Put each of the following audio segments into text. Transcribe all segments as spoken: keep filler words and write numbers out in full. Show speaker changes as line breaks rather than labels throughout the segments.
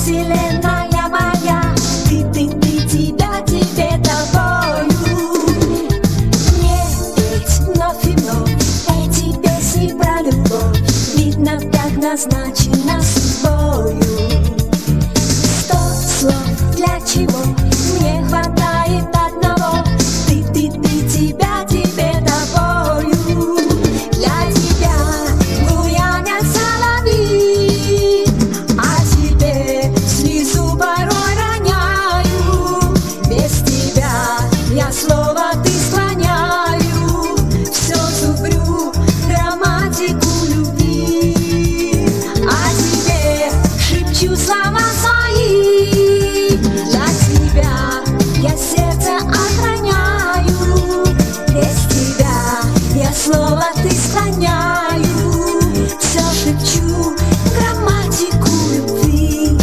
вселенная моя, ты, ты, ты, тебя, тебе тобою. Мне петь вновь и вновь эти песни про любовь, видно, так назначено судьбою. Сто слов для чего мне хватает одного, ты, ты, ты, тебя, тебе тобою. Для тебя буянят соловьи, а тебе слезу порой роняю. Без тебя я слово ты склоняю, все зубрю грамматику любви, а тебе шепчу слова свои. Для тебя я сердце охраняю, без тебя я слово ты склоняю, все шепчу грамматику любви.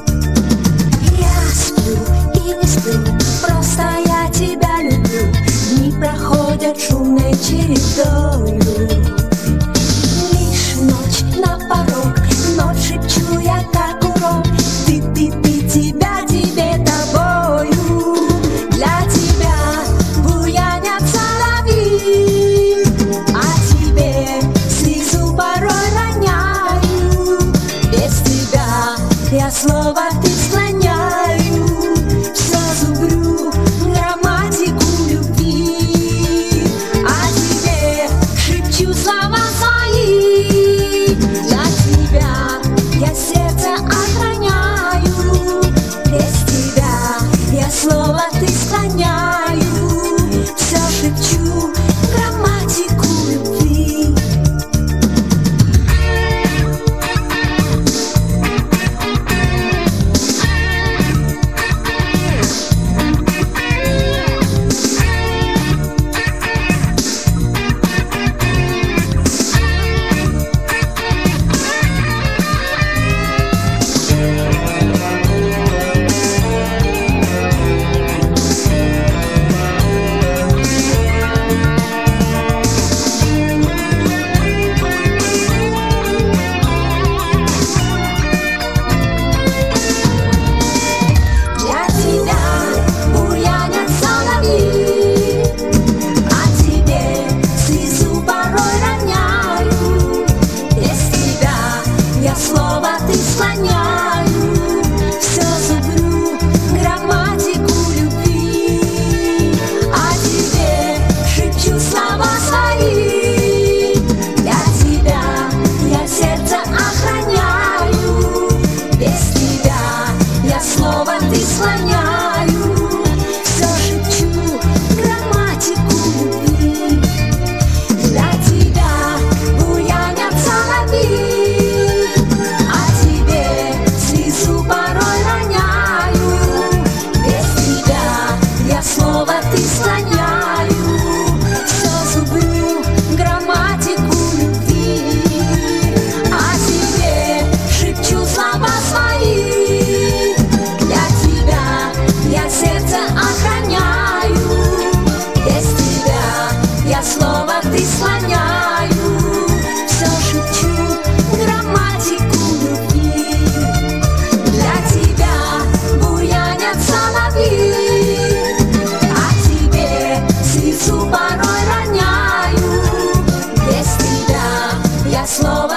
Я сплю и не сплю, просто я тебя люблю, дни проходят шумной чередою. Лишь ночь на порог, ночь шепчу я как урок, ты, ты, ты, тебя, тебе тобою. Для тебя буянят соловьи, а тебе слезу порой роняю. Без тебя я слово ты склоняю, все зубрю грамматику любви, а тебе шепчу слова свои. Для тебя я сердце охраняю, без тебя я слово ты склоняю, все шепчу грамматику любви. Слово ты склоняю, все зубрю грамматику любви, а тебе шепчу слова свои. Для тебя я сердце охраняю, без тебя я слово ты склоняю, все шепчу грамматику любви. Для тебя буянят соловьи, слово ты склоняю, все зубрю грамматику любви, а тебе шепчу слова свои. Для тебя я сердце охраняю, без тебя я слово ты склоняю, все шепчу грамматику любви. Для тебя буянят соловьи, слезу порой роняю, без тебя я слово